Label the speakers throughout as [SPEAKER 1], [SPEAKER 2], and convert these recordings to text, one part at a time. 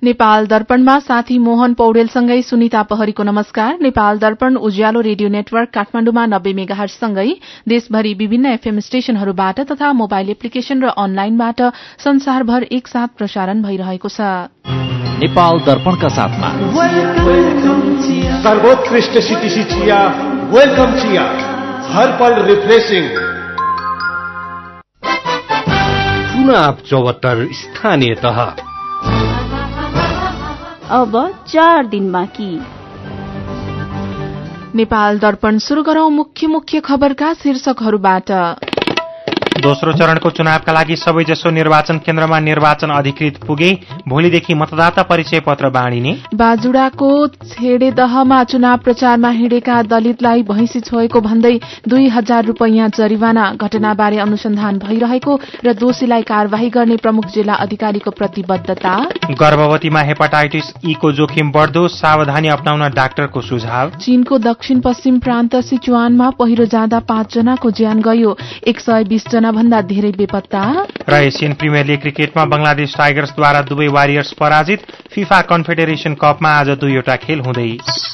[SPEAKER 1] नेपाल दर्पणमा साथी मोहन पौडेलसँगै सुनिता पहरीको नमस्कार। नेपाल दर्पण उज्यालो रेडियो नेटवर्क काठमाडौँमा 90 मेगाहर्जसँगै देशभरि विभिन्न एफएम स्टेशनहरूबाट तथा मोबाइल एप्लिकेशन र अनलाइनबाट संसारभर एकसाथ प्रसारण भइरहेको छ।
[SPEAKER 2] नेपाल दर्पणका साथमा
[SPEAKER 3] सर्वोत्कृष्ट सिटिसी चिया, वेलकम चिया, हर पल रिफ्रेशिंग।
[SPEAKER 4] चुनाव 74 स्थानीय तह
[SPEAKER 5] अब 4 दिन बाँकी।
[SPEAKER 1] नेपाल दर्पण शुरू गरौं मुख्य खबरका शीर्षकहरूबाट।
[SPEAKER 6] दोस्रो चरणको चुनावका लागि सबैजसो निर्वाचन केन्द्रमा निर्वाचन अधिकृत पुगे। भोलिदेखि मतदाता परिचय पत्र बाँडिने।
[SPEAKER 1] बाजुडाको छेडेदहमा चुनाव प्रचारमा हिँडेका दलितलाई भैंसी छोएको भन्दै 2000 रूपैयाँ जरिवाना। घटनाबारे अनुसन्धान भइरहेको र दोषीलाई कार्यवाही गर्ने प्रमुख जिल्ला अधिकारीको प्रतिबद्धता।
[SPEAKER 6] गर्भवतीमा हेपाटाइटिस ई को जोखिम बढ्दो, सावधानी अपनाउन डाक्टरको सुझाव।
[SPEAKER 1] चीनको दक्षिण पश्चिम प्रान्त सिचुआनमा पहिरो जाँदा 5 जनाको ज्यान गयो, 120 जना भन्दा धेरै बेपत्ता।
[SPEAKER 6] र एसियन प्रिमियर लीग क्रिकेटमा बंगलादेश टाइगर्सद्वारा दुवै वारियर्स पराजित। फिफा कन्फेडरेशन कपमा आज 2वटा खेल हुँदै।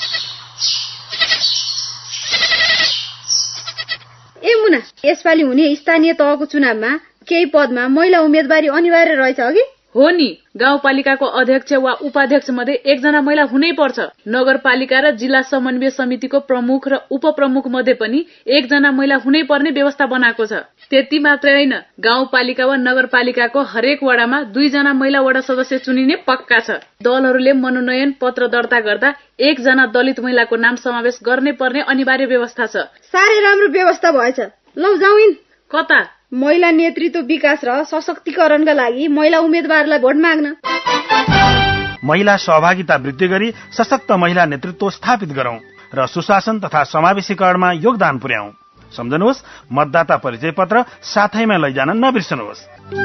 [SPEAKER 7] ए मुना, यसपालि हुने स्थानीय तहको चुनावमा केही पदमा महिला उम्मेदवारी अनिवार्य रहेछ अघि?
[SPEAKER 8] हो नि, गाउँपालिकाको अध्यक्ष वा उपाध्यक्ष मध्ये 1 जना महिला हुनै पर्छ। नगरपालिका र जिल्ला समन्वय समितिको प्रमुख र उपप्रमुख मध्ये पनि 1 जना महिला हुनै पर्ने व्यवस्था बनाएको छ। त्यति मात्रै होइन, गाउँपालिका वा नगरपालिकाको हरेक वडामा 2 जना महिला वडा सदस्य चुनिने पक्का छ। दलहरूले मनोनयन पत्र दर्ता गर्दा 1 जना दलित महिलाको नाम समावेश गर्ने पर्ने अनिवार्य व्यवस्था छ।
[SPEAKER 7] साह्रै राम्रो व्यवस्था भएछ। लौ जाउँ।
[SPEAKER 8] कता?
[SPEAKER 7] महिला नेतृत्व विकास र सशक्तिकरणका लागि महिला उम्मेदवारलाई भोट माग्न।
[SPEAKER 9] महिला सहभागिता वृद्धि गरी सशक्त महिला नेतृत्व स्थापित गरौं र सुशासन तथा समावेशीकरणमा योगदान पुर्याउँ। सम्झनुहोस्, मतदाता परिचय पत्र साथैमा लैजान नबिर्सनुहोस्।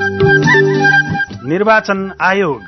[SPEAKER 9] निर्वाचन आयोग।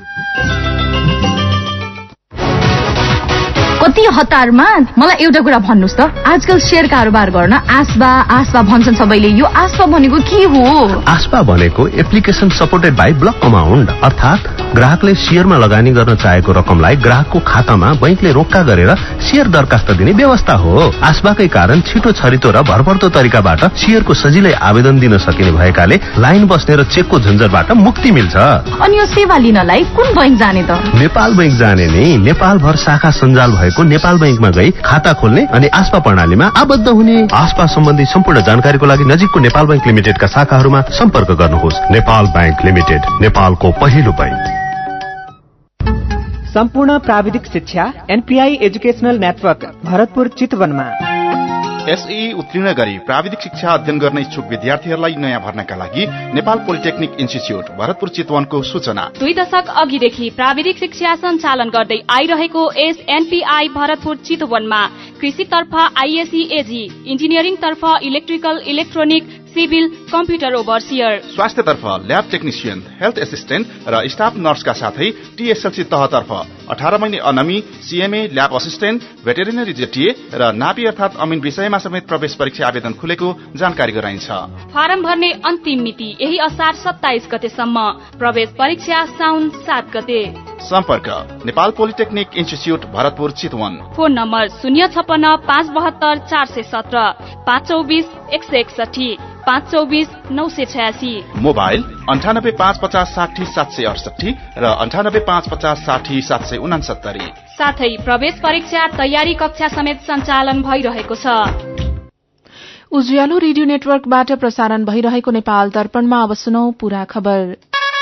[SPEAKER 5] कति हतारमा? मलाई एउटा कुरा भन्नुस् त, आजकल शेयर कारोबार गर्न आस्पा भन्छन् सबैले। यो आस्पा भनेको के हो?
[SPEAKER 10] आस्पा भनेको application supported by block amount, अर्थात ग्राहकले शेयरमा लगानी गर्न चाहेको रकमलाई ग्राहकको खातामा बैंकले रोक्का गरेर शेयर दरखास्त दिने व्यवस्था हो। आस्पाकै कारण छिटो छरितो र भरपर्दो तरिकाबाट शेयरको सजिलै आवेदन दिन सकिने भएकाले लाइन बस्ने र चेकको झन्झटबाट मुक्ति मिल्छ।
[SPEAKER 5] अनि यो सेवा लिनलाई कुन बैंक जाने त?
[SPEAKER 10] नेपाल बैंक जाने नि। नेपाल भर शाखा सञ्जाल भएको नेपाल बैंकमा गई खाता खोल्ने अनि आस्पा प्रणालीमा आबद्ध हुने। आस्पा सम्बन्धी सम्पूर्ण जानकारीको लागि नजिकको नेपाल बैंक लिमिटेडका शाखाहरूमा सम्पर्क गर्नुहोस्। नेपाल बैंक लिमिटेड, नेपालको पहिलो बैंक।
[SPEAKER 11] सम्पूर्ण प्राविधिक शिक्षा एनपीआई एजुकेशनल नेटवर्क भरतपुर चितवनमा।
[SPEAKER 12] एसई उत्तीर्ण गरी प्राविधिक शिक्षा अध्ययन गर्न इच्छुक विद्यार्थीहरूलाई नयाँ भर्नाका लागि नेपाल पोलिटेक्निक इन्स्टिच्युट भरतपुर चितवनको सूचना।
[SPEAKER 13] 2 दशक अघिदेखि प्राविधिक शिक्षा सञ्चालन गर्दै आइरहेको एनपीआई भरतपुर चितवनमा कृषितर्फ आईएससी एजी, इन्जिनियरिङतर्फ electrical, electronic, civil, computer overseer,
[SPEAKER 12] स्वास्थ्यतर्फ ल्याब टेक्निशियन, हेल्थ एसिस्टेन्ट र स्टाफ नर्सका साथै टीएसएलसी तहतर्फ 18 महिने अनमी, CMA, lab assistant, veterinary JTA र नापी अर्थात अमिन विषयमा समेत प्रवेश परीक्षा आवेदन खुलेको जानकारी गराइन्छ।
[SPEAKER 13] फारम भर्ने अन्तिम मिति यही असार 27 गतेसम्म। प्रवेश परीक्षा साउन 7 गते।
[SPEAKER 12] सम्पर्क Nepal polytechnic institute Bharatpur Chitwan.
[SPEAKER 13] Phone number 056 572 417, 524 161, 524 986।
[SPEAKER 12] Mobile 98 550 60 768 र 98 550 60 769।
[SPEAKER 13] साथै प्रवेश परीक्षा तयारी कक्षा समेत सञ्चालन भइरहेको छ।
[SPEAKER 1] उज्यालो रेडियो नेटवर्कबाट प्रसारण भइरहेको नेपाल दर्पणमा अब सुनौ पूरा खबर।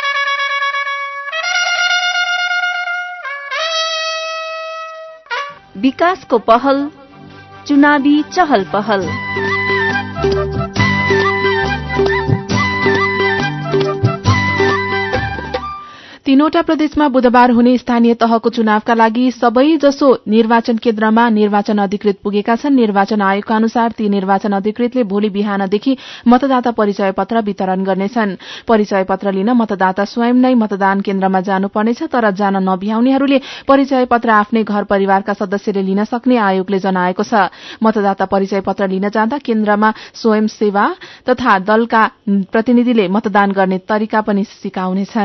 [SPEAKER 5] विकासको पहल, चुनावी चहल पहल।
[SPEAKER 1] 3वटा प्रदेशमा बुधबार हुने स्थानीय तहको चुनावका लागि सबैजसो निर्वाचन केन्द्रमा निर्वाचन अधिकृत पुगेका छन्। निर्वाचन आयोगका अनुसार ती निर्वाचन अधिकृतले भोलि बिहानदेखि मतदाता परिचय पत्र वितरण गर्नेछन्। परिचय पत्र लिन मतदाता स्वयं नै मतदान केन्द्रमा जानुपर्नेछ, तर जान नभ्याउनेहरूले परिचय पत्र आफ्नै घर परिवारका सदस्यले लिन सक्ने आयोगले जनाएको छ। मतदाता परिचय पत्र लिन जाँदा केन्द्रमा स्वयंसेवा तथा दलका प्रतिनिधिले मतदान गर्ने तरिका पनि सिकाउनेछन्।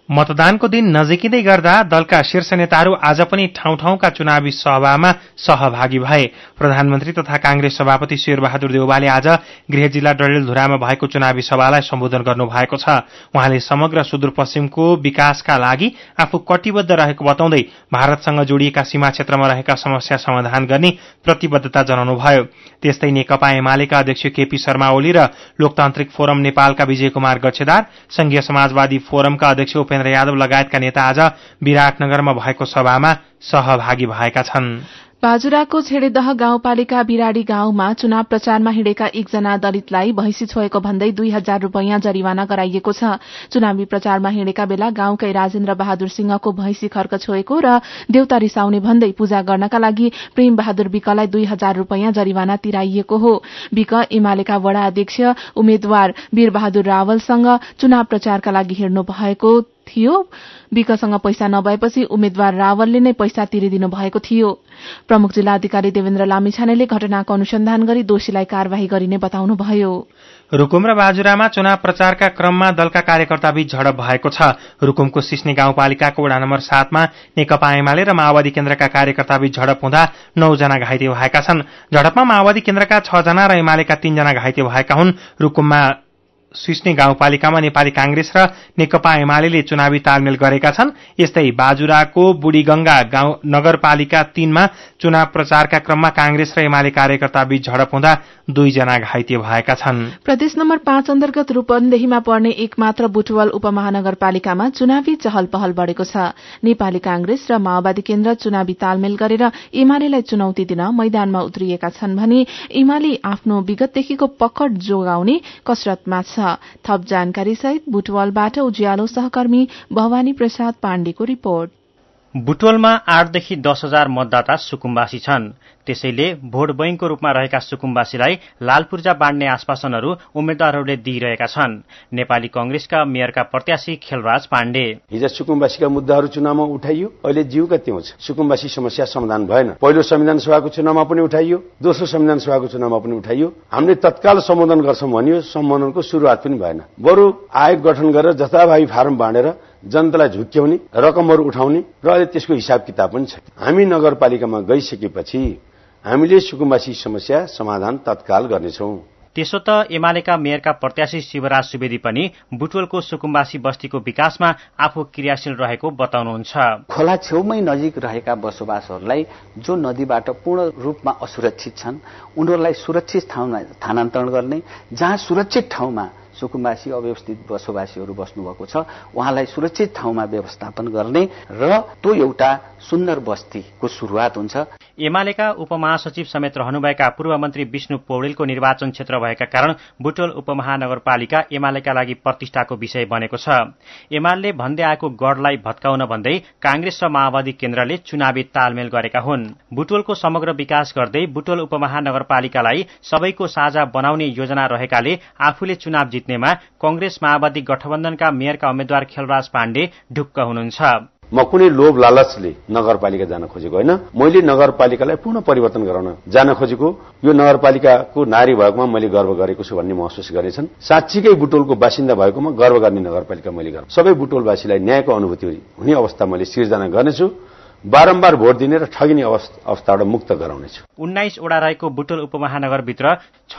[SPEAKER 6] मतदानको दिन नजिकिँदै गर्दा दलका शीर्ष नेताहरू आज पनि ठाउँ ठाउँका चुनावी सभामा सहभागी भए। प्रधानमन्त्री तथा कांग्रेस सभापति शेरबहादुर देउवाले आज गृह जिल्ला डडेलधुरामा भएको चुनावी सभालाई सम्बोधन गर्नुभएको छ। उहाँले समग्र सुदूरपश्चिमको विकासका लागि आफू कटिबद्ध रहेको बताउँदै भारतसँग जोडिएका सीमा क्षेत्रमा रहेका समस्या समाधान गर्ने प्रतिबद्धता जनाउनुभयो। त्यस्तै नेकपा एमालेका अध्यक्ष केपी शर्मा ओली र लोकतान्त्रिक फोरम नेपालका विजय कुमार गच्छेदार, संघीय समाजवादी फोरमका अध्यक्ष उपेन्द्र यादव लगायतका नेता आज विराटनगरमा भएको सभामा सहभागी भएका छन्।
[SPEAKER 1] बाजुराको छेडेदह गाउँपालिका बिराडी गाउँमा चुनाव प्रचारमा हिँडेका एकजना दलितलाई भैंसी छोएको भन्दै 2000 रूपैयाँ जरिवाना गराइएको छ। चुनावी प्रचारमा हिँडेका बेला गाउँकै राजेन्द्र बहादुर सिंहको भैंसी खर्क छोएको र देउता रिसाउने भन्दै पूजा गर्नका लागि प्रेम बहादुर विकलाई 2000 रूपैयाँ जरिवाना तिराइएको हो। विक एमालेका वडा अध्यक्ष उम्मेद्वार वीरबहादुर रावलसँग चुनाव प्रचारका लागि हिँड्नु भएको थियो। विकसँग पैसा नभएपछि उम्मेद्वार रावलले नै पैसा तिरिदिनु भएको थियो। प्रमुख जिल्ला अधिकारी देवेन्द्र लामिछानेले घटनाको अनुसन्धान गरी दोषीलाई कार्यवाही गरिने बताउनुभयो।
[SPEAKER 6] रुकुम र बाजुरामा चुनाव प्रचारका क्रममा दलका कार्यकर्ताबीच झडप भएको छ। रुकुमको सिस्ने गाउँपालिकाको वडा नम्बर 7 मा नेकपा एमाले र माओवादी केन्द्रका कार्यकर्ताबीच झडप हुँदा 9 जना घाइते भएका छन्। झडपमा माओवादी केन्द्रका 6 जना र एमालेका 3 जना घाइते भएका हुन्। रुकुममा सिस्ने गाउँपालिकामा नेपाली कांग्रेस र नेकपा एमाले चुनावी तालमेल गरेका छन्। यस्तै बाजुराको बुढीगंगा गाउँ नगरपालिका 3 मा चुनाव प्रचारका क्रममा कांग्रेस र एमाले कार्यकर्ताबीच झडप हुँदा 2 जना घाइते भएका छन्।
[SPEAKER 1] प्रदेश नम्बर 5 अन्तर्गत रूपन्देहीमा पर्ने एकमात्र बुटवल उपमहानगरपालिकामा चुनावी चहल पहल बढ़ेको छ। नेपाली कांग्रेस र माओवादी केन्द्र चुनावी तालमेल गरेर एमालेलाई चुनौती दिन मैदानमा उत्रिएका छन् भने एमाले आफ्नो विगतदेखिको पकड जोगाउने कसरतमा छ। थप जानकारी सहित बुटवलबाट उज्यालो सहकर्मी भवानी प्रसाद पाण्डेको रिपोर्ट।
[SPEAKER 14] बुटवलमा 8 देखि 10,000 मतदाता सुकुम्बासी छन्। त्यसैले भोट बैंकको रूपमा रहेका सुकुम्बासीलाई लालपूर्जा बाँड्ने आश्वासनहरू उम्मेद्वारहरूले दिइरहेका छन्। नेपाली कांग्रेसका मेयरका प्रत्याशी खेलराज पाण्डे,
[SPEAKER 15] हिजो सुकुम्बासीका मुद्दाहरू चुनावमा उठाइयो, अहिले जिउका त्यौं छ। सुकुम्बासी समस्या समाधान भएन। पहिलो संविधान सभाको चुनावमा पनि उठाइयो, दोस्रो संविधान सभाको चुनावमा पनि उठाइयो। हामीले तत्काल सम्बोधन गर्छौं भनियो, सम्बोधनको शुरूआत पनि भएन। बरु आयोग गठन गरेर जथाभावी फारम बाँडेर जनतालाई झुक्क्याउने, रकमहरू उठाउने र अहिले त्यसको हिसाब किताब पनि छ। हामी नगरपालिकामा गइसकेपछि हामीले सुकुम्बासी समस्या समाधान तत्काल गर्नेछौं।
[SPEAKER 14] त्यसो त एमालेका मेयरका प्रत्याशी शिवराज सुवेदी पनि बुटवलको सुकुम्बासी बस्तीको विकासमा आफू क्रियाशील रहेको बताउनुहुन्छ।
[SPEAKER 16] खोला छेउमै नजिक रहेका बसोबासहरूलाई जो नदीबाट पूर्ण रूपमा असुरक्षित छन् उनीहरूलाई सुरक्षित ठाउँमा स्थानान्तरण गर्ने, जहाँ सुरक्षित ठाउँमा सुकुम्बासी अव्यवस्थित बसोबासीहरू बस्नुभएको छ उहाँलाई सुरक्षित ठाउँमा व्यवस्थापन गर्ने र त्यो एउटा सुन्दर बस्तीको शुरूआत हुन्छ।
[SPEAKER 14] एमालेका उपमहासचिव समेत रहनुभएका पूर्व मन्त्री विष्णु पौडेलको निर्वाचन क्षेत्र भएका कारण बुटवल उपमहानगरपालिका एमालेका लागि प्रतिष्ठाको विषय बनेको छ। एमाले भन्दै आएको गढलाई भत्काउन भन्दै कांग्रेस र माओवादी केन्द्रले चुनावी तालमेल गरेका हुन्। बुटवलको समग्र विकास गर्दै बुटवल उपमहानगरपालिकालाई सबैको साझा बनाउने योजना रहेकाले आफूले चुनाव जित्नेमा कांग्रेस माओवादी गठबन्धनका मेयरका उम्मेद्वार खेलराज पाण्डे ढुक्क हुनुहुन्छ।
[SPEAKER 15] म कुनै लोभ लालचले नगरपालिका जान खोजेको होइन। मैले नगरपालिकालाई पूर्ण परिवर्तन गराउन जान खोजेको। यो नगरपालिकाको नारी भएकोमा मैले गर्व गरेको छु भन्ने महसुस गरेछन्। साँच्चीकै बुटवलको बासिन्दा भएकोमा गर्व गर्ने नगरपालिका मैले गर्छु। सबै बुटवलवासीलाई न्यायको अनुभूति हुने अवस्था मैले सिर्जना गर्नेछु। बारम्बार भोट दिने र ठगिने अवस्थाबाट मुक्त गराउनेछु।
[SPEAKER 14] 19 वडा रहेको बुटवल उपमहानगरभित्र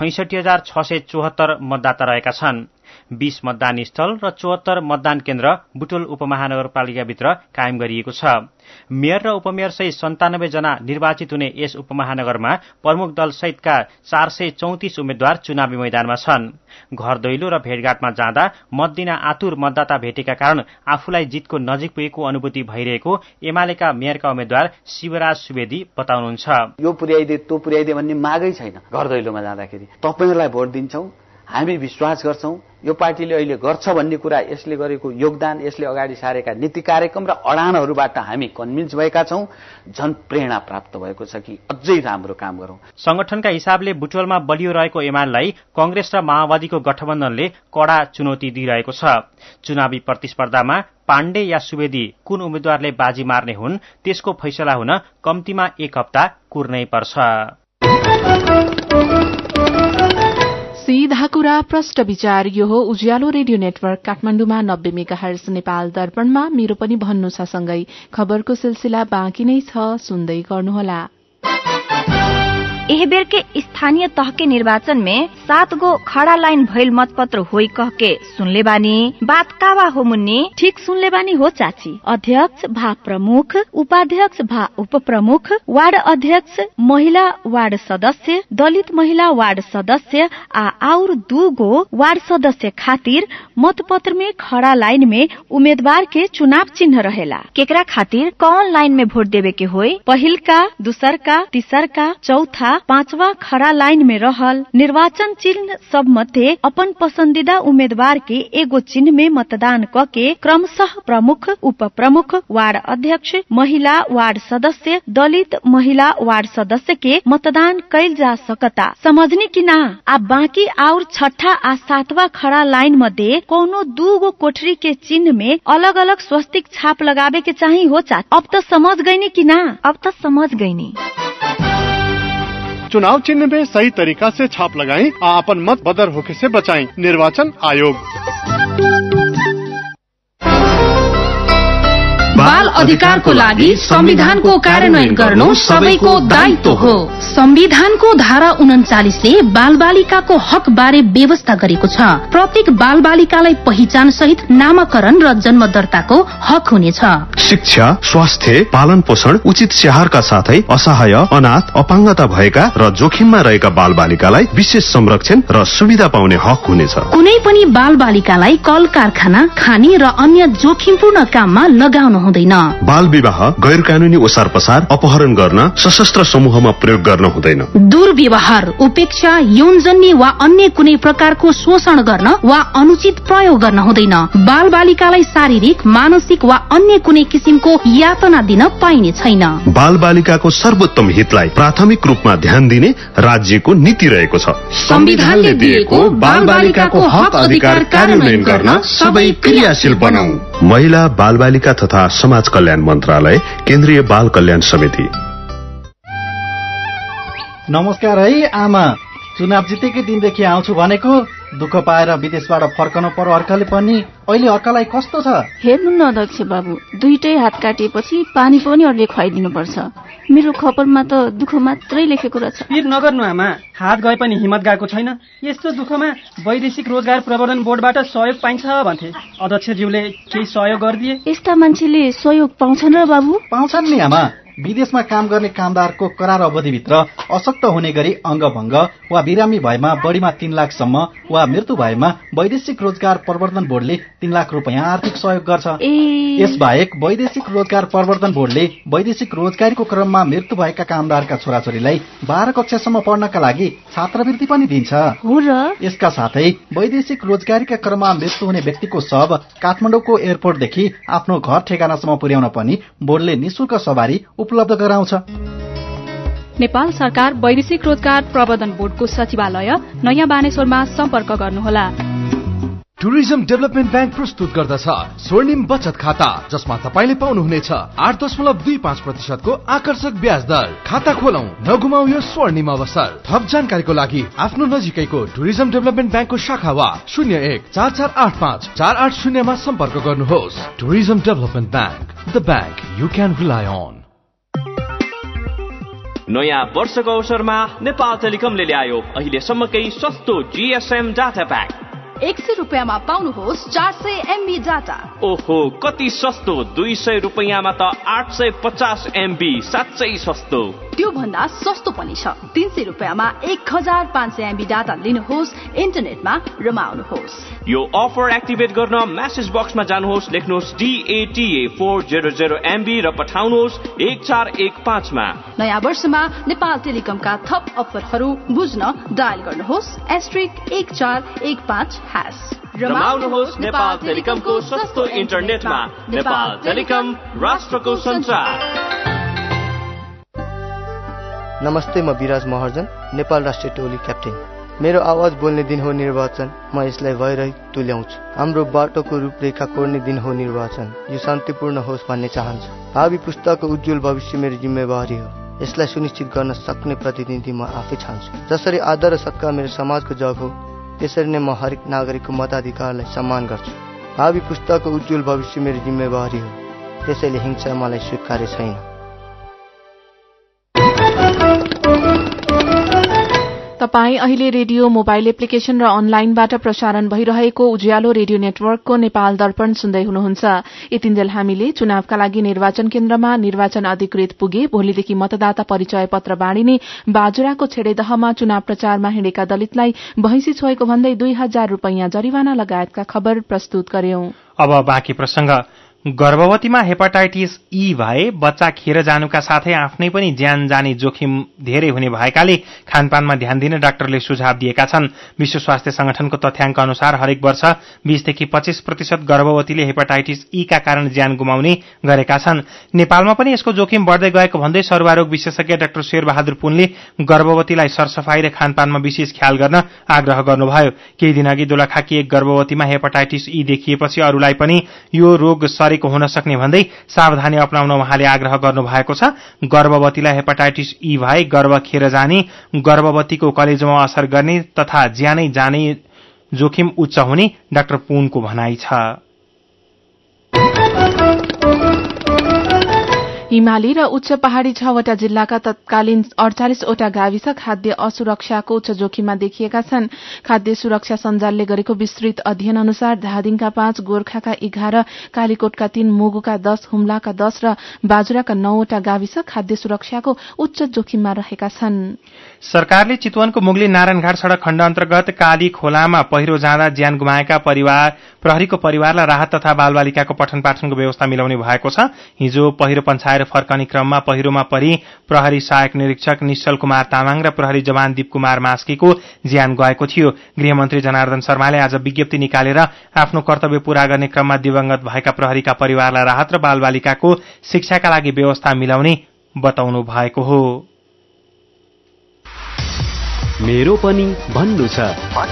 [SPEAKER 14] 66,674 मतदाता रहेका छन्। 20 मतदान स्थल र 74 मतदान केन्द्र बुटवल उपमहानगरपालिकाभित्र कायम गरिएको छ। मेयर र उपमेयर सहित 97 जना निर्वाचित हुने यस उपमहानगरमा प्रमुख दल सहितका 434 उम्मेद्वार चुनावी मैदानमा छन्। घर दैलो र भेटघाटमा जाँदा मत दिन आतुर मतदाता भेटेका कारण आफूलाई जितको नजिक पुगेको अनुभूति भइरहेको एमालेका मेयरका उम्मेद्वार शिवराज सुवेदी बताउनुहुन्छ।
[SPEAKER 16] यो पुर्याइदे त्यो पुर्याइदे भन्ने मागै छैन। घर दैलोमा जाँदाखेरि तपाईहरुलाई भोट दिन्छौं, हामी विश्वास गर्छौं यो पार्टीले अहिले गर्छ भन्ने कुरा, यसले गरेको योगदान, यसले अगाडि सारेका नीति कार्यक्रम र अडानहरूबाट हामी कन्भिन्स भएका छौं। जन प्रेरणा प्राप्त भएको छ कि अझै राम्रो काम गरौं।
[SPEAKER 14] संगठनका हिसाबले बुटवलमा बलियो रहेको एमालेलाई कांग्रेस र माओवादीको गठबन्धनले कडा चुनौती दिइरहेको छ। चुनावी प्रतिस्पर्धामा पाण्डे या सुवेदी कुन उम्मेद्वारले बाजी मार्ने हुन् त्यसको फैसला हुन कम्तीमा 1 हप्ता कुर्नै पर्छ।
[SPEAKER 1] सीधा कुरा प्रष्ट विचार। यो हो उज्यालो रेडियो नेटवर्क काठमाडौँमा 90 मेगाहर्ज, नेपाल दर्पणमा मेरो पनि भन्नु छ सँगै। खबरको सिलसिला बाँकी नै छ, सुन्दै गर्नुहोला।
[SPEAKER 17] एह बेर के स्थानीय तह के निर्वाचन में 7 गो खड़ा लाइन भइल मतपत्र होई कह के सुनले बानी। बात कावा हो मुन्नी?
[SPEAKER 5] ठीक सुनले बानी हो चाची। अध्यक्ष भा प्रमुख, उपाध्यक्ष भा उप प्रमुख, वार्ड अध्यक्ष, महिला वार्ड सदस्य, दलित महिला वार्ड सदस्य और 2 गो वार्ड सदस्य खातिर मतपत्र में खड़ा लाइन में उम्मीदवार के चुनाव चिन्ह रहेला। केकरा खातिर कौन लाइन में वोट देवे के होई? पहिलका, दूसरका, तीसरका, चौथा, 5वां खड़ा लाइन में रहल निर्वाचन चिन्ह सब मध्ये अपन पसंदीदा उम्मीदवार के एगो चिन्ह में मतदान क के क्रमशः प्रमुख, उप प्रमुख, वार्ड अध्यक्ष, महिला वार्ड सदस्य, दलित महिला वार्ड सदस्य के मतदान कैल जा सकता। समझनी कि ना? आ बाकी और 6ठा आ 7वां खड़ा लाइन मध्ये कोनो 2 गो कोठरी के चिन्ह में अलग अलग स्वस्तिक छाप लगावे के चाहिए हो चाचा। अब तो समझ गईनी कि ना?
[SPEAKER 17] अब तो समझ गईनी।
[SPEAKER 3] चुनाव चिन्ह में सही तरीका से छाप लगाएं, अपन मत बदर होके से बचाएं। निर्वाचन आयोग।
[SPEAKER 18] बाल अधिकारको लागि संविधानको कार्यान्वयन गर्नु सबैको दायित्व हो। संविधानको धारा 39ले बाल बालिकाको हक बारे व्यवस्था गरेको छ। प्रत्येक बाल बालिकालाई पहिचान सहित नामाकरण र जन्म दर्ताको हक हुनेछ।
[SPEAKER 10] शिक्षा, स्वास्थ्य, पालन पोषण, उचित स्याहारका साथै असहाय, अनाथ, अपाङ्गता भएका र जोखिममा रहेका बाल बालिकालाई विशेष संरक्षण र सुविधा पाउने हक हुनेछ।
[SPEAKER 18] कुनै पनि बाल बालिकालाई कल कारखाना, खानी र अन्य जोखिमपूर्ण काममा लगाउनु हुँदैन।
[SPEAKER 10] बाल विवाह, गैर कानूनी ओसार पसार, अपहरण गर्न, सशस्त्र समूहमा प्रयोग गर्न हुँदैन।
[SPEAKER 18] दुर्व्यवहार, उपेक्षा, यौनजन्य वा अन्य कुनै प्रकारको शोषण गर्न वा अनुचित प्रयोग गर्न हुँदैन। बाल बालिकालाई शारीरिक, मानसिक वा अन्य कुनै किसिमको यातना दिन पाइने छैन।
[SPEAKER 10] बाल बालिकाको सर्वोत्तम हितलाई प्राथमिक रूपमा ध्यान दिने राज्यको नीति रहेको छ।
[SPEAKER 18] संविधानले दिएको बाल बालिकाको हक अधिकार कार्यान्वयन गर्न सबै क्रियाशील बनाऊ।
[SPEAKER 10] महिला, बाल बालिका तथा समाज कल्याण मन्त्रालय, केन्द्रीय बाल कल्याण समिति।
[SPEAKER 19] नमस्कार है आमा। चुनाव जितेकै दिनदेखि आउँछु भनेको, दुःख पाएर विदेशबाट फर्कनु पर्यो अर्काले पनि। अहिले अर्कालाई कस्तो छ?
[SPEAKER 20] हेर्नु न अध्यक्ष बाबु, दुईटै हात काटिएपछि पानी पनि अरूले खुवाइदिनु पर्छ। मेरो खपरमा त दुःख मात्रै लेखेको रहेछ।
[SPEAKER 11] पिर नगर्नु आमा, हात गए पनि हिम्मत गएको छैन। यस्तो दुःखमा वैदेशिक रोजगार प्रवर्धन बोर्डबाट सहयोग पाइन्छ भन्थे। अध्यक्षज्यूले केही सहयोग गरिदिए।
[SPEAKER 20] यस्ता मान्छेले सहयोग पाउँछन् र बाबु?
[SPEAKER 19] पाउँछन् नि आमा। विदेशमा काम गर्ने कामदारको करार अवधिभित्र अशक्त हुने गरी अंगभंग वा बिरामी भएमा बढ़ीमा 3 लाखसम्म वा मृत्यु भएमा वैदेशिक रोजगार प्रवर्धन बोर्डले 3 लाख रुपियाँ आर्थिक सहयोग गर्छ। यसबाहेक वैदेशिक रोजगार प्रवर्धन बोर्डले वैदेशिक रोजगारीको क्रममा मृत्यु भएका कामदारका छोराछोरीलाई 12 कक्षासम्म पढ्नका लागि छात्रवृत्ति पनि दिन्छ।
[SPEAKER 20] हो र?
[SPEAKER 19] यसका साथै वैदेशिक रोजगारीका क्रममा मृत्यु हुने व्यक्तिको शव काठमाडौँको एयरपोर्टदेखि आफ्नो घर ठेगानासम्म पुर्याउन पनि बोर्डले निशुल्क सवारी उपलब्ध गराउँछ।
[SPEAKER 13] नेपाल सरकार वैदेशिक रोजगार प्रवर्धन बोर्डको सचिवालय नयाँ बानेश्वरमा सम्पर्क गर्नुहोला।
[SPEAKER 21] टुरिज्म डेभलपमेन्ट ब्याङ्क प्रस्तुत गर्दछ स्वर्णिम बचत खाता, जसमा तपाईले पाउनुहुनेछ 8.25% को आकर्षक ब्याज दर। खाता खोलौं, नगुमाऊ यो स्वर्णिम अवसर। थप जानकारीको लागि आफ्नो नजिकैको टुरिज्म डेभलपमेन्ट ब्याङ्कको शाखा वा 0144854880 मा सम्पर्क गर्नुहोस्। Tourism development bank, the bank you can rely on.
[SPEAKER 22] नयाँ वर्षको अवसरमा नेपाल टेलिकमले ल्यायो अहिलेसम्मकै सस्तो जीएसएम डाटा प्याक।
[SPEAKER 5] 100 रुपियाँमा पाउनुहोस् 400 MB डाटा।
[SPEAKER 22] ओहो, कति सस्तो! 200 रुपियाँमा त 850 MB, साँच्चै सस्तो।
[SPEAKER 5] त्यो भन्दा सस्तो पनि छ। 300 रुपियाँमा 1500 MB डाटा लिनुहोस्, इन्टरनेटमा रमाउनुहोस्।
[SPEAKER 22] यो अफर एक्टिभेट गर्न मेसेज बक्समा जानुहोस्, लेख्नुहोस् DATA 400 MB र पठाउनुहोस् 1415 मा।
[SPEAKER 5] नयाँ वर्षमा नेपाल टेलिकमका थप अफरहरू बुझ्न डायल गर्नुहोस् *1415#।
[SPEAKER 22] रमाउनुहोस् नेपाल टेलिकमको सस्तो इन्टरनेटमा। नेपाल टेलिकम, राष्ट्रको सञ्चार।
[SPEAKER 23] नमस्ते, म विराज महर्जन, नेपाल राष्ट्रिय टोली क्याप्टेन। मेरो आवाज बोल्ने दिन हो निर्वाचन, म यसलाई भइरही तुल्याउँछु। हाम्रो बाटोको रूपरेखा कोर्ने दिन हो निर्वाचन, यो शान्तिपूर्ण होस् भन्ने चाहन्छु। भावी पुस्ताको उज्जवल भविष्य मेरो जिम्मेवारी हो, यसलाई सुनिश्चित गर्न सक्ने प्रतिनिधि म आफै छान्छु। जसरी आदर र सत्कार मेरो समाजको जग हो, त्यसरी नै म हरेक नागरिकको मताधिकारलाई सम्मान गर्छु। भावी पुस्ताको उज्जवल भविष्य मेरो जिम्मेवारी हो, त्यसैले हिंसा मलाई स्वीकार्य छैन।
[SPEAKER 1] तपाई अहिले रेडियो मोबाइल एप्लिकेशन र अनलाइनबाट प्रसारण भइरहेको उज्यालो रेडियो नेटवर्कको नेपाल दर्पण सुन्दै हुनुहुन्छ। यतिन्जेल हामीले चुनावका लागि निर्वाचन केन्द्रमा निर्वाचन अधिकृत पुगे, भोलिदेखि मतदाता परिचय पत्र बाँडिने, बाजुराको छेडेदहमा चुनाव प्रचारमा हिँडेका दलितलाई भैंसी छोएको भन्दै 2000 रूपैयाँ जरिवाना लगायतका खबर प्रस्तुत गर्यौं।
[SPEAKER 6] अब बाँकी प्रसंग। गर्भवतीमा हेपाटाइटिस ई भए बच्चा खेर जानुका साथै आफ्नै पनि ज्यान जाने जोखिम धेरै हुने भएकाले खानपानमा ध्यान दिन डाक्टरले सुझाव दिएका छन्। विश्व स्वास्थ्य संगठनको तथ्याङ्क अनुसार हरेक वर्ष 20 देखि 25% गर्भवतीले हेपाटाइटिस ई का कारण ज्यान गुमाउने गरेका छन्। नेपालमा पनि यसको जोखिम बढ्दै गएको भन्दै सरुवारोग विशेषज्ञ डाक्टर शेरबहादुर पुनले गर्भवतीलाई सरसफाई र खानपानमा विशेष ख्याल गर्न आग्रह गर्नुभयो। केही दिनअघि दोलखाकी एक गर्भवतीमा हेपाटाइटिस ई देखिएपछि अरूलाई पनि यो रोग सरेको हुन सक्ने भन्दै सावधानी अपनाउन उहाँले आग्रह गर्नुभएको छ। गर्भवतीलाई हेपाटाइटिस ई भए गर्भ खेर जाने, गर्भवतीको कलेजोमा असर गर्ने तथा ज्यानै जाने जोखिम उच्च हुने डाक्टर पुनको भनाइ छ। हिमाली र उच्च पहाड़ी 6वटा जिल्लाका तत्कालीन 48 वटा गाविस खाद्य असुरक्षाको उच्च जोखिममा देखिएका छन्। खाद्य सुरक्षा सञ्जालले गरेको विस्तृत अध्ययन अनुसार धादिङका 5, गोर्खाका 11, कालीकोटका 3, मुगुका 10, हुम्लाका 10 र बाजुराका 9 वटा गाविस खाद्य सुरक्षाको उच्च जोखिममा रहेका छन्। सरकारले चितवनको मुगली नारायणघाट सड़क खण्ड अन्तर्गत काली खोलामा पहिरो जाँदा ज्यान गुमाएका प्रहरीको परिवारलाई राहत तथा बालबालिकाको पठन पाठनको व्यवस्था मिलाउने भएको छ। हिजो पहिरो पन्छाएर फर्कने क्रममा पहिरोमा परि प्रहरी सहायक निरीक्षक निश्चल कुमार तामाङ र प्रहरी जवान दीप कुमार मास्कीको ज्यान गएको थियो। गृहमन्त्री जनार्दन शर्माले आज विज्ञप्ति निकालेर आफ्नो कर्तव्य पूरा गर्ने क्रममा दिवंगत भएका प्रहरीका परिवारलाई राहत र बालबालिकाको शिक्षाका लागि व्यवस्था मिलाउने बताउनु भएको हो।
[SPEAKER 2] मेरो पनि भन्नु छ।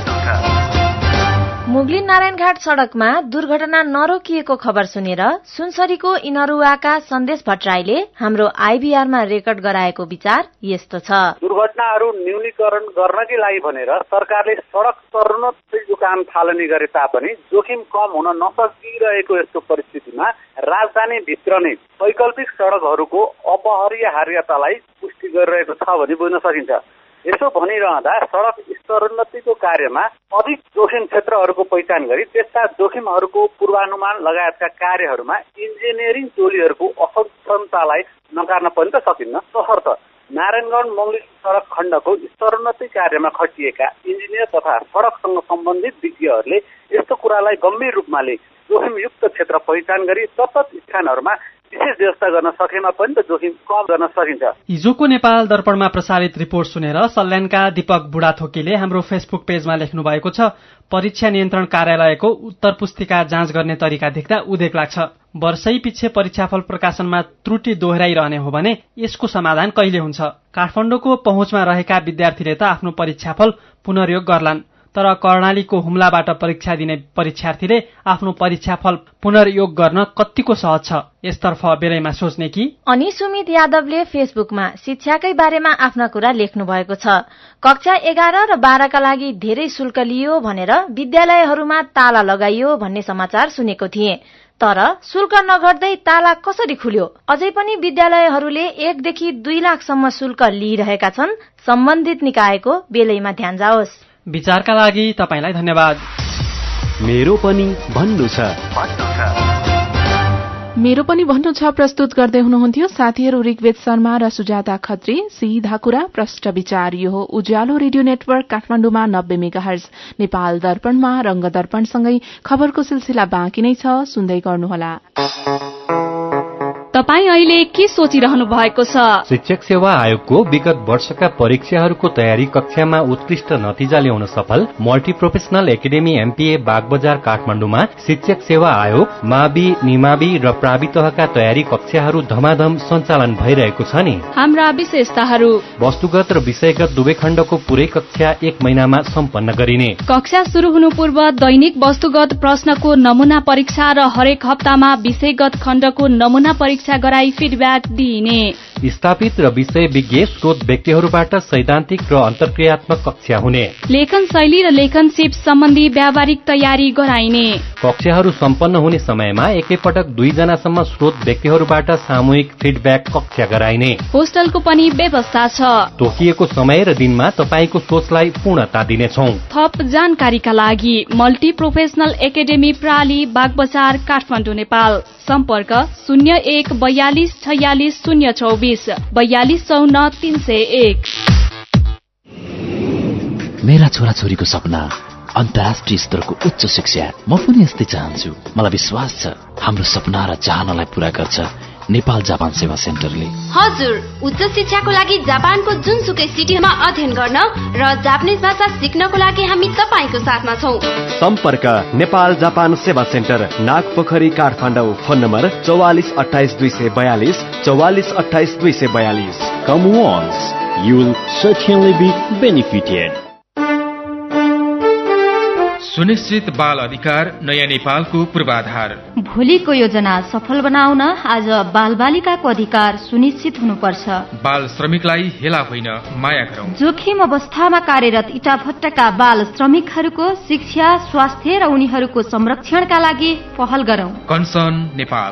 [SPEAKER 4] मुगली नारायणघाट सड़कमा दुर्घटना नरोकिएको खबर सुनेर सुनसरीको इनरुवाका सन्देश भट्टराईले हाम्रो आईबीआरमा रेकर्ड गराएको विचार यस्तो छ।
[SPEAKER 8] दुर्घटनाहरू न्यूनीकरण गर्नकै लागि भनेर सरकारले सड़क स्तरोन्नतिको काम थालनी गरे तापनि जोखिम कम हुन नसकिरहेको यस्तो परिस्थितिमा राजधानी भित्र नै वैकल्पिक सड़कहरूको अपरिहार्यतालाई पुष्टि गरिरहेको छ भनी बुझ्न सकिन्छ। यसो भनिरहँदा सड़क स्तरोन्नतिको कार्यमा अधिक जोखिम क्षेत्रहरूको पहिचान गरी त्यस्ता जोखिमहरूको पूर्वानुमान लगायतका कार्यहरूमा इन्जिनियरिङ टोलीहरूको असक्षमतालाई नकार्न पनि त सकिन्न। तसर्थ नारायणगढ मंगली सड़क खण्डको स्तरोन्नति कार्यमा खटिएका इन्जिनियर तथा सड़कसँग सम्बन्धित विज्ञहरूले यस्तो कुरालाई गम्भीर रूपमा लिई जोखिमयुक्त क्षेत्र पहिचान गरी तत्त स्थानहरूमा विशेष व्यवस्था गर्न सकेमा पनि त जोखिम कम गर्न सकिन्छ।
[SPEAKER 11] हिजोको नेपाल दर्पणमा प्रसारित रिपोर्ट सुनेर सल्यानका दीपक बुढाथोकीले हाम्रो फेसबुक पेजमा लेख्नु भएको छ। परीक्षा नियन्त्रण कार्यालयको उत्तर पुस्तिका जाँच गर्ने तरिका देख्दा उदेक लाग्छ। वर्षै पछि परीक्षाफल प्रकाशनमा त्रुटि दोहोऱ्याइरहने हो भने यसको समाधान कहिले हुन्छ? काठमाडौँको पहुँचमा रहेका विद्यार्थीले त आफ्नो परीक्षाफल पुनर्योग गर्लान्, तर कर्णालीको हुम्लाबाट परीक्षा दिने परीक्षार्थीले आफ्नो परीक्षाफल पुनर्योग गर्न कतिको सहज छ यसतर्फ बेलैमा सोच्ने कि?
[SPEAKER 4] अनि सुमित यादवले फेसबुकमा शिक्षाकै बारेमा आफ्ना कुरा लेख्नु भएको छ। कक्षा 11 र 12 का लागि धेरै शुल्क लियो भनेर विद्यालयहरूमा ताला लगाइयो भन्ने समाचार सुनेको थिए, तर शुल्क नघट्दै ताला कसरी खुल्यो? अझै पनि विद्यालयहरूले 1 देखि 2 लाखसम्म शुल्क लिइरहेका छन्। सम्बन्धित निकायको बेलैमा ध्यान जाओस्।
[SPEAKER 11] विचारका लागि तपाईलाई धन्यवाद।
[SPEAKER 2] मेरो पनि भन्नु छ।
[SPEAKER 1] मेरो पनि भन्नु छ प्रस्तुत गर्दै हुनुहुन्थ्यो साथीहरू ऋग्वेद शर्मा र सुजाता खत्री। सीधा कुरा प्रष्ट विचार। यो हो उज्यालो रेडियो नेटवर्क काठमाडौँमा 90 मेगाहर्ज। नेपाल दर्पणमा रंग दर्पणसँगै खबरको सिलसिला बाँकी नै छ, सुन्दै गर्नुहोला।
[SPEAKER 13] तपाई अहिले के सोचिरहनु भएको छ?
[SPEAKER 2] शिक्षक सेवा आयोगको विगत वर्षका परीक्षाहरूको तयारी कक्षामा उत्कृष्ट नतिजा ल्याउन सफल मल्टिप्रोफेसनल एकाडेमी एमपीए बागबजार काठमाडौँमा शिक्षक सेवा आयोग, मावि, निमावि र प्रावि तहका तयारी कक्षाहरू धमाधम सञ्चालन भइरहेको छ नि।
[SPEAKER 13] हाम्रा विशेषताहरू:
[SPEAKER 2] वस्तुगत र विषयगत दुवै खण्डको पूरै कक्षा 1 महिनामा सम्पन्न गरिने।
[SPEAKER 13] कक्षा शुरू हुनु पूर्व दैनिक वस्तुगत प्रश्नको नमूना परीक्षा र हरेक हप्तामा विषयगत खण्डको नमूना परीक्षा गराई फिडब्याक दिइने।
[SPEAKER 2] स्थापित र विषय विज्ञ स्रोत व्यक्तिहरूबाट सैद्धान्तिक र अन्तर्क्रियात्मक कक्षा हुने,
[SPEAKER 13] लेखन शैली र लेखनशिप सम्बन्धी व्यावहारिक तयारी गराइने।
[SPEAKER 2] कक्षाहरू सम्पन्न हुने समयमा एकैपटक 2 जनासम्म स्रोत व्यक्तिहरूबाट सामूहिक फिडब्याक कक्षा गराइने।
[SPEAKER 13] होस्टलको पनि व्यवस्था छ।
[SPEAKER 2] तोकिएको समय र दिनमा तपाईको सोचलाई पूर्णता दिनेछौं।
[SPEAKER 13] थप जानकारीका लागि मल्टी प्रोफेसनल एकेडेमी प्राली बागबजार काठमाडौँ नेपाल। सम्पर्क 01 42 46 024 42 54 301।
[SPEAKER 7] मेरा छोराछोरीको सपना अन्तर्राष्ट्रिय स्तरको उच्च शिक्षा। म पनि यस्तै चाहन्छु। मलाई विश्वास छ हाम्रो सपना र चाहनालाई पूरा गर्छ नेपाल जापान सेवा सेन्टरले।
[SPEAKER 9] हजुर, उच्च शिक्षाको लागि जापानको जुनसुकै सिटीमा अध्ययन गर्न र जापानिज भाषा सिक्नको लागि हामी तपाईको साथमा छौं।
[SPEAKER 12] सम्पर्क Nepal Japan Sewa center, Nagpokhari Kathmandu. Phone number 44 28 242 44 28 242।
[SPEAKER 24] Come once, you will certainly be benefited.
[SPEAKER 25] सुनिश्चित बाल अधिकार, नयाँ नेपालको पूर्वाधार।
[SPEAKER 17] भोलिको योजना सफल बनाउन आज बालबालिकाको अधिकार सुनिश्चित हुनुपर्छ।
[SPEAKER 25] बाल श्रमिकलाई हेला होइन माया गरौं।
[SPEAKER 17] जोखिम अवस्थामा कार्यरत इटाभट्टाका बाल श्रमिकहरूको शिक्षा, स्वास्थ्य र उनीहरूको संरक्षणका लागि पहल गरौं।
[SPEAKER 25] कन्सर्न नेपाल।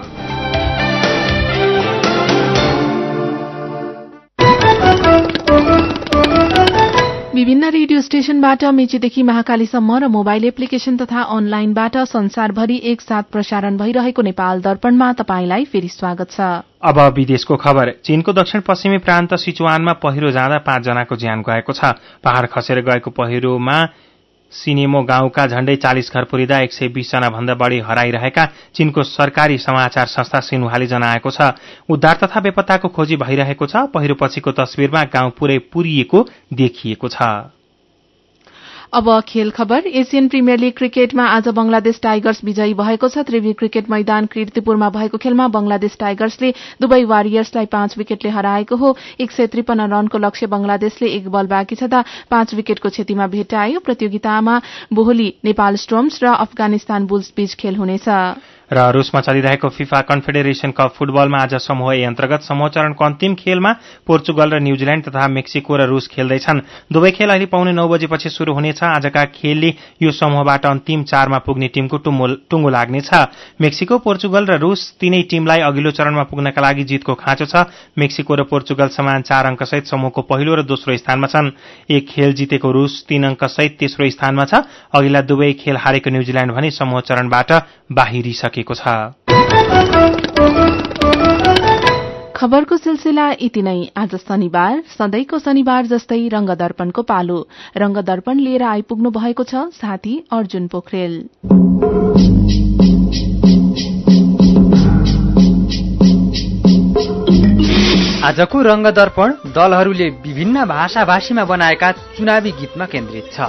[SPEAKER 1] विभिन्न रेडियो स्टेशनबाट मेचीदेखि महाकालीसम्म र मोबाइल एप्लिकेशन तथा अनलाइनबाट संसारभरि एकसाथ प्रसारण भइरहेको नेपाल दर्पणमा तपाईंलाई फेरि स्वागत छ।
[SPEAKER 6] अब विदेशको खबर। चीनको दक्षिण पश्चिमी प्रान्त सिचुवानमा पहिरो जाँदा 5 जनाको ज्यान गएको छ। पहाड़ खसेर गएको पहिरोमा सिनेमो गाउँका झण्डै 40 घर पुरिँदा 120 जना भन्दा बढ़ी हराइरहेका चीनको सरकारी समाचार संस्था सिन्हुवाले जनाएको छ। उद्धार तथा बेपत्ताको खोजी भइरहेको छ। पहिरोपछिको तस्विरमा गाउँ पुरै पुरिएको देखिएको छ।
[SPEAKER 1] अब खेल खबर। एशियन प्रिमियर लीग क्रिकेटमा आज बंगलादेश टाइगर्स विजयी भएको छ। त्रिवी क्रिकेट मैदान कीर्तिपुरमा भएको खेलमा बंगलादेश टाइगर्सले दुबई वारियर्सलाई 5 विकेटले हराएको हो। 153 रनको लक्ष्य बंगलादेशले 1 बल बाँकी छँदा 5 विकेटको क्षतिमा भेटायो। प्रतियोगितामा बोहली नेपाल स्टोर्म्स र अफगानिस्तान बुल्स बीच खेल हुनेछ।
[SPEAKER 6] र रूसमा चलिरहेको फिफा कन्फेडरेशन कप फुटबलमा आज समूह ए अन्तर्गत समूह चरणको अन्तिम खेलमा पोर्चुगल र न्यूजील्याण्ड तथा मेक्सिको र रूस खेल्दैछन्। दुवै खेल अहिले पाउने 9 बजेपछि शुरू हुनेछ। आजका खेलले यो समूहबाट अन्तिम 4 मा पुग्ने टिमको टुङ्गो लाग्नेछ। मेक्सिको, पोर्चुगल र रूस तीनै टिमलाई अघिल्लो चरणमा पुग्नका लागि जितको खाँचो छ। मेक्सिको र पोर्चुगल समान 4 अङ्कसहित समूहको पहिलो र दोस्रो स्थानमा छन्। 1 खेल जितेको रूस 3 अङ्कसहित तेस्रो स्थानमा छ। अघिल्ला दुवै खेल हारेको न्यूजील्याण्ड भने समूह चरणबाट बाहिरिसकेको छ। खबरको सिलसिला यति नै। आज शनिबार, सधैँको शनिबार जस्तै रंगदर्पणको पालो। रंगदर्पण लिएर आइपुग्नु भएको छ साथी अर्जुन पोखरेल।
[SPEAKER 26] आजको रंगदर्पण दलहरूले विभिन्न भाषाभाषीमा बनाएका चुनावी गीतमा केन्द्रित छ।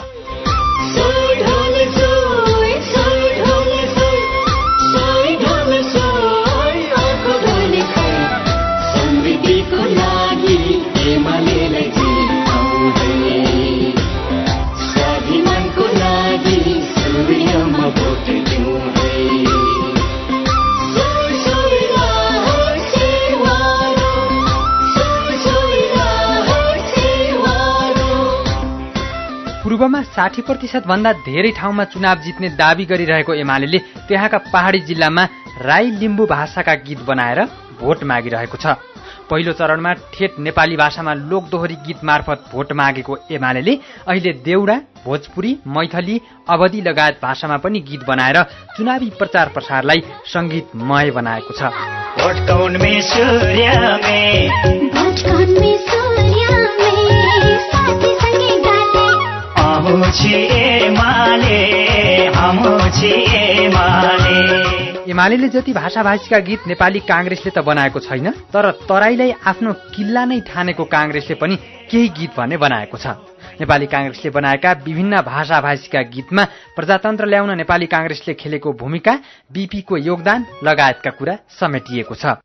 [SPEAKER 26] पूर्वमा 60% भन्दा धेरै ठाउँमा चुनाव जित्ने दावी गरिरहेको एमाले त्यहाँका पहाडी जिल्लामा राई लिम्बू भाषाका गीत बनाएर भोट मागिरहेको छ। पहिलो चरणमा ठेट नेपाली भाषामा लोकदोहोरी गीत मार्फत भोट मागेको एमाले अहिले देउडा, भोजपुरी, मैथली, अवधी लगायत भाषामा पनि गीत बनाएर चुनावी प्रचार प्रसारलाई संगीतमय बनाएको छ। एमाले जति भाषाभाषीका गीत नेपाली कांग्रेसले त बनाएको छैन, तर तराईलाई आफ्नो किल्ला नै ठानेको कांग्रेसले पनि केही गीत भने बनाएको छ। नेपाली कांग्रेसले बनाएका विभिन्न भाषाभाषीका गीतमा प्रजातन्त्र ल्याउन नेपाली कांग्रेसले खेलेको भूमिका, बीपीको योगदान लगायतका कुरा समेटिएको छ।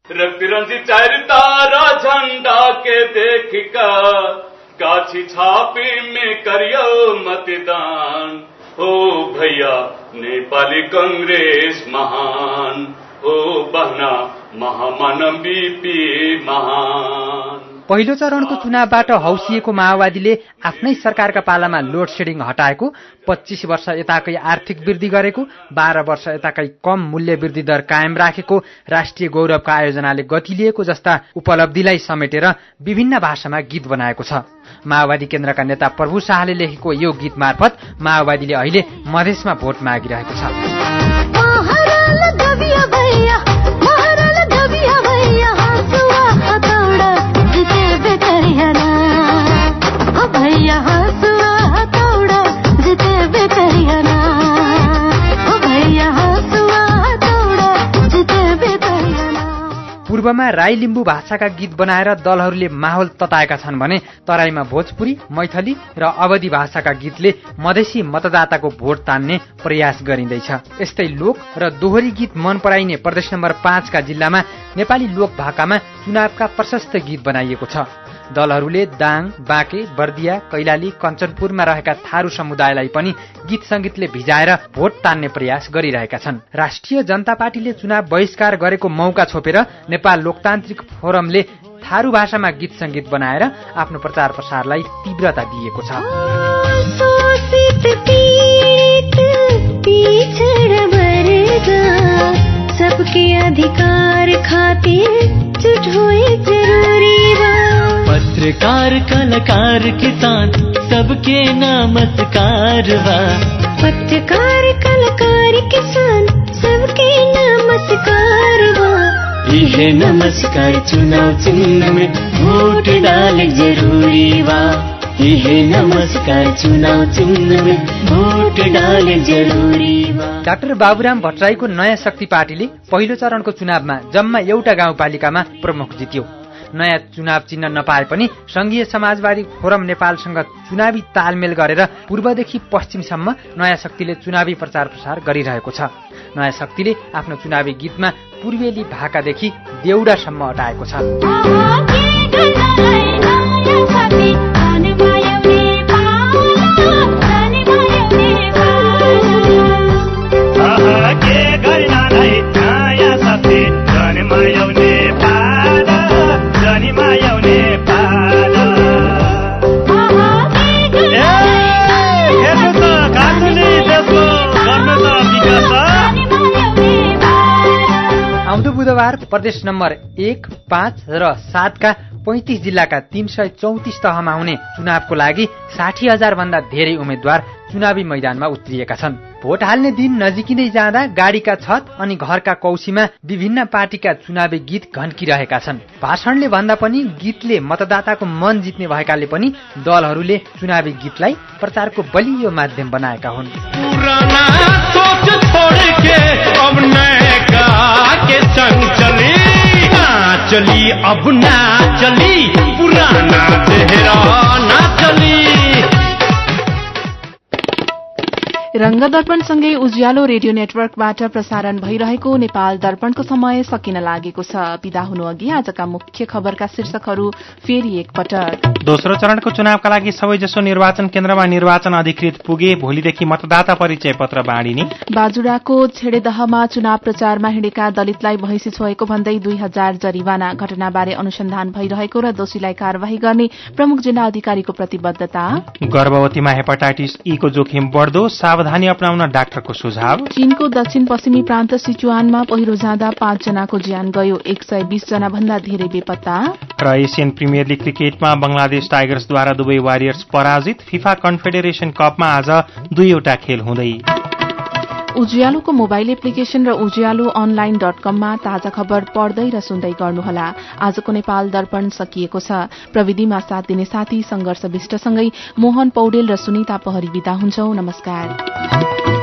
[SPEAKER 27] काछी छापी में करियो मतदान, ओ भैया नेपाली कांग्रेस महान, ओ बहना महामन बीपी महान।
[SPEAKER 26] पहिलो चरणको चुनावबाट हौसिएको माओवादीले आफ्नै सरकारका पालामा लोड सेडिङ हटाएको, 25 वर्ष यताकै आर्थिक वृद्धि गरेको, 12 वर्ष यताकै कम मूल्य वृद्धि दर कायम राखेको, राष्ट्रिय गौरवका आयोजनाले गति लिएको जस्ता उपलब्धिलाई समेटेर विभिन्न भाषामा गीत बनाएको छ। माओवादी केन्द्रका नेता प्रभु शाहले लेखेको यो गीत मार्फत माओवादीले अहिले मधेसमा भोट मागिरहेको छ। पूर्वमा राई लिम्बू भाषाका गीत बनाएर दलहरूले माहौल तताएका छन् भने तराईमा भोजपुरी, मैथली र अवधी भाषाका गीतले मधेसी मतदाताको भोट तान्ने प्रयास गरिँदैछ। यस्तै लोक र दोहोरी गीत मन पराइने प्रदेश नम्बर 5 का जिल्लामा नेपाली लोक भाकामा चुनावका प्रशस्त गीत बनाइएको छ। दलहरूले दाङ, बाँके, बर्दिया, कैलाली, कञ्चनपुरमा रहेका थारू समुदायलाई पनि गीत संगीतले भिजाएर भोट तान्ने प्रयास गरिरहेका छन्। राष्ट्रिय जनता पार्टीले चुनाव बहिष्कार गरेको मौका छोपेर नेपाल लोकतान्त्रिक फोरमले थारू भाषामा गीत संगीत बनाएर आफ्नो प्रचार प्रसारलाई तीव्रता दिएको छ। सबके अधिकार खातिर जुट हुए जरूरी बा।
[SPEAKER 3] पत्रकार, कलाकार, किसान सबके नमस्कार बा।
[SPEAKER 10] पत्रकार, कलाकार, किसान सबके नमस्कार बा।
[SPEAKER 3] यह नमस्कार चुनाव चिन्ह में वोट डाले जरूरी बा। यह नमस्कार चुनाव चिन्ह में वोट डाले जरूरी बा।
[SPEAKER 26] डाक्टर बाबुराम भट्टराईको नयाँ शक्ति पार्टीले पहिलो चरणको चुनावमा जम्मा एउटा गाउँपालिकामा प्रमुख जित्यो। नयाँ चुनाव चिन्ह नपाए पनि संघीय समाजवादी फोरम नेपालसँग चुनावी तालमेल गरेर पूर्वदेखि पश्चिमसम्म नयाँ शक्तिले चुनावी प्रचार प्रसार गरिरहेको छ। नयाँ शक्तिले आफ्नो चुनावी गीतमा पूर्वेली भाकादेखि देउडासम्म अटाएको छ। आउँदो बुधबार प्रदेश नम्बर 1, 5 र 7 का 35 जिल्लाका 334 तहमा हुने चुनावको लागि 60,000 भन्दा धेरै उम्मेद्वार चुनावी मैदानमा उत्रिएका छन्। भोट हाल्ने दिन नजिकिँदै जाँदा गाडीका छत अनि घरका कौसीमा विभिन्न पार्टीका चुनावी गीत घन्किरहेका छन्। भाषणले भन्दा पनि गीतले मतदाताको मन जित्ने भएकाले पनि दलहरूले चुनावी गीतलाई प्रचारको बलियो माध्यम बनाएका हुन्।
[SPEAKER 3] चली अब ना चली पुराना चेहरा ना चली।
[SPEAKER 1] रंग दर्पणसँगै उज्यालो रेडियो नेटवर्कबाट प्रसारण भइरहेको नेपाल दर्पणको समय सकिन लागेको छ। विदा हुनु अघि आजका मुख्य खबरका शीर्षकहरू फेरि एकपटक।
[SPEAKER 6] दोस्रो चरणको चुनावका लागि सबैजसो निर्वाचन केन्द्रमा निर्वाचन अधिकृत पुगे। भोलिदेखि मतदाता परिचय पत्र बाँडिने। बाजुराको छेडेदहमा चुनाव प्रचारमा हिँडेका दलितलाई भैँसी छोएको भन्दै 2000 जरिवाना। घटनाबारे अनुसन्धान भइरहेको र दोषीलाई कार्यवाही गर्ने प्रमुख जिल्ला अधिकारीको प्रतिबद्धता। गर्भवतीमा हेपाटाइटिस ई को जोखिम बढ्दो, सावधानी अपनाउन डाक्टरको सुझाव। चीनको दक्षिण पश्चिमी प्रान्त सिचुआनमा पहिरो जाँदा 5 जनाको ज्यान गयो, 120 जना भन्दा धेरै बेपत्ता। र एसियन प्रिमियर लीग क्रिकेटमा बंगलादेश टाइगर्सद्वारा दुवै वारियर्स पराजित। फिफा कन्फेडरेशन कपमा आज 2वटा खेल हुँदै। उज्यालोको मोबाइल एप्लिकेशन र उज्यालो online.com मा ताजा खबर पढ्दै र सुन्दै गर्नुहोला। आजको नेपाल दर्पण सकिएको छ। प्रविधिमा साथ दिने साथी संघर्ष विष्टसँगै मोहन पौडेल र सुनिता पहरी बिदा हुन्छौ। नमस्कार।